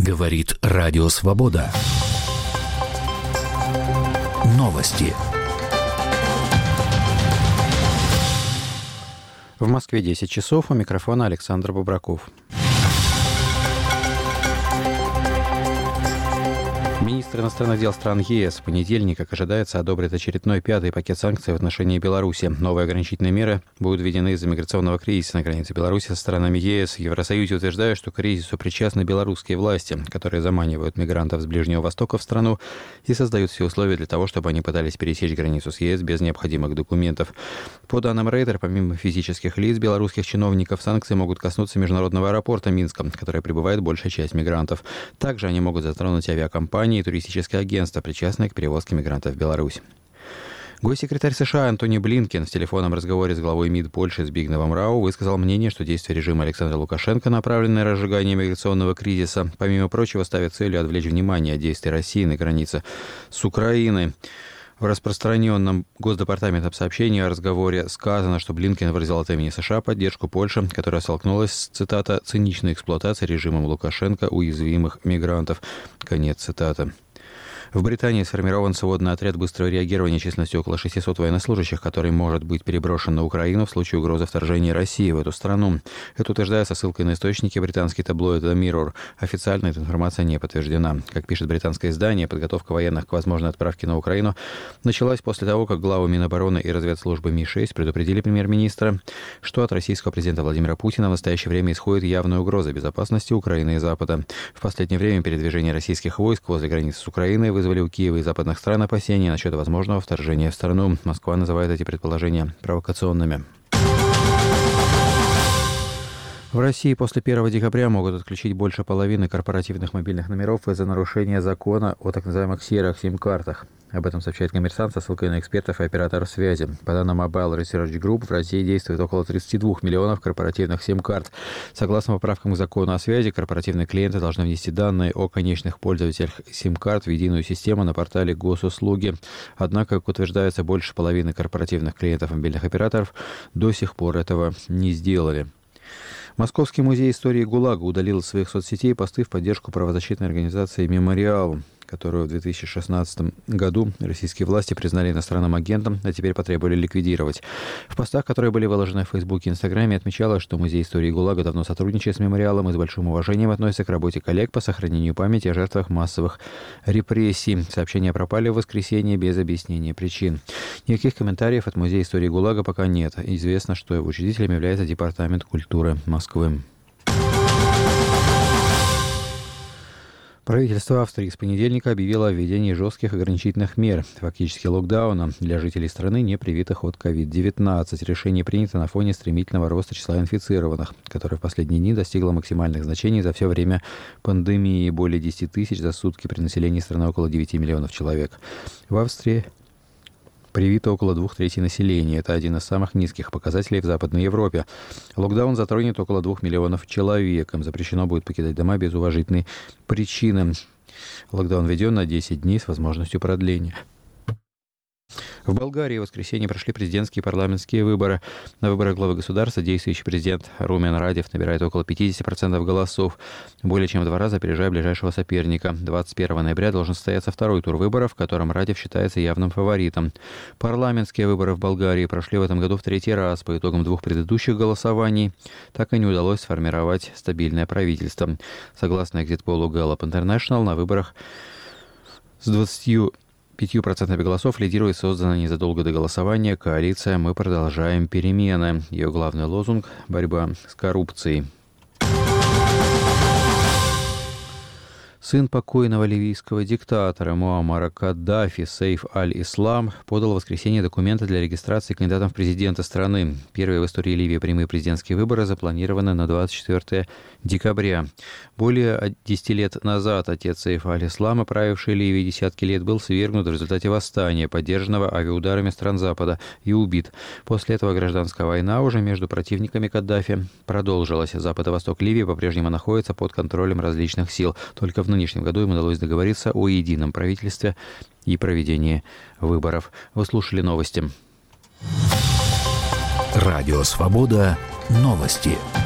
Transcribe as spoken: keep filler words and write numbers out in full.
Говорит Радио Свобода. Новости. В Москве десять часов, у микрофона Александр Бубраков. Министр иностранных дел стран ЕС в понедельник, как ожидается, одобрит очередной пятый пакет санкций в отношении Беларуси. Новые ограничительные меры будут введены из-за миграционного кризиса на границе Беларуси со странами ЕС. В Евросоюзе утверждают, что к кризису причастны белорусские власти, которые заманивают мигрантов с Ближнего Востока в страну и создают все условия для того, чтобы они пытались пересечь границу с ЕС без необходимых документов. По данным Рейтер, помимо физических лиц белорусских чиновников, санкции могут коснуться международного аэропорта Минска, в который прибывает большая часть мигрантов. Также они могут затронуть авиакомпании и туристические агентства, причастные к перевозке мигрантов в Беларусь. Госсекретарь США Антони Блинкен в телефонном разговоре с главой МИД Польши Збигневом Рау высказал мнение, что действия режима Александра Лукашенко, направленные на разжигание миграционного кризиса, помимо прочего, ставят целью отвлечь внимание от действий России на границе с Украиной. В распространенном Госдепартаментом сообщении о разговоре сказано, что Блинкен выразил от имени США поддержку Польши, которая столкнулась с, цитата, «циничной эксплуатацией режимом Лукашенко уязвимых мигрантов». Конец цитаты. В Британии сформирован сводный отряд быстрого реагирования численностью около шестисот военнослужащих, который может быть переброшен на Украину в случае угрозы вторжения России в эту страну. Это утверждается ссылкой на источники британский таблоид The Mirror. Официально эта информация не подтверждена. Как пишет британское издание, подготовка военных к возможной отправке на Украину началась после того, как главы Минобороны и разведслужбы Ми шесть предупредили премьер-министра, что от российского президента Владимира Путина в настоящее время исходит явная угроза безопасности Украины и Запада. В последнее время передвижение российских войск возле границы с Украиной вызвали у Киева и западных стран опасения насчет возможного вторжения в страну. Москва называет эти предположения провокационными. В России после первого декабря могут отключить больше половины корпоративных мобильных номеров из-за нарушения закона о так называемых серых сим-картах. Об этом сообщает «Коммерсант» со ссылкой на экспертов и операторов связи. По данным Mobile Research Group, в России действует около тридцати двух миллионов корпоративных сим-карт. Согласно поправкам к закону о связи, корпоративные клиенты должны внести данные о конечных пользователях сим-карт в единую систему на портале Госуслуги. Однако, как утверждается, больше половины корпоративных клиентов мобильных операторов до сих пор этого не сделали. Московский музей истории ГУЛАГа удалил из своих соцсетей посты в поддержку правозащитной организации «Мемориал», которую в две тысячи шестнадцатом году российские власти признали иностранным агентом, а теперь потребовали ликвидировать. В постах, которые были выложены в Фейсбуке и Инстаграме, отмечалось, что Музей истории ГУЛАГа давно сотрудничает с «Мемориалом» и с большим уважением относится к работе коллег по сохранению памяти о жертвах массовых репрессий. Сообщения пропали в воскресенье без объяснения причин. Никаких комментариев от Музея истории ГУЛАГа пока нет. Известно, что его учредителем является Департамент культуры Москвы. Правительство Австрии с понедельника объявило о введении жестких ограничительных мер, фактически локдауна, для жителей страны, не привитых от ковид девятнадцать. Решение принято на фоне стремительного роста числа инфицированных, которое в последние дни достигло максимальных значений за все время пандемии. Более десяти тысяч за сутки при населении страны около девяти миллионов человек. В Австрии привито около двух третей населения. Это один из самых низких показателей в Западной Европе. Локдаун затронет около двух миллионов человек. Им запрещено будет покидать дома без уважительной причины. Локдаун введен на десять дней с возможностью продления. В Болгарии в воскресенье прошли президентские и парламентские выборы. На выборах главы государства действующий президент Румен Радев набирает около пятьдесят процентов голосов, более чем в два раза опережая ближайшего соперника. двадцать первого ноября должен состояться второй тур выборов, в котором Радев считается явным фаворитом. Парламентские выборы в Болгарии прошли в этом году в третий раз. По итогам двух предыдущих голосований так и не удалось сформировать стабильное правительство. Согласно экзит-полу Gallup International, на выборах с двадцатью пятью процентами голосов лидирует созданная незадолго до голосования коалиция «Мы продолжаем перемены». Ее главный лозунг – борьба с коррупцией. Сын покойного ливийского диктатора Муаммара Каддафи, Сейф аль-Ислам, подал в воскресенье документы для регистрации кандидатом в президенты страны. Первые в истории Ливии прямые президентские выборы запланированы на двадцать четвёртого декабря. Более десяти лет назад отец Сейфа аль-Ислама, правивший Ливией десятки лет, был свергнут в результате восстания, поддержанного авиаударами стран Запада, и убит. После этого гражданская война уже между противниками Каддафи продолжилась. Запад и восток Ливии по-прежнему находятся под контролем различных сил. Только в В нынешнем году им удалось договориться о едином правительстве и проведении выборов. Вы слушали новости. Радио «Свобода». Новости.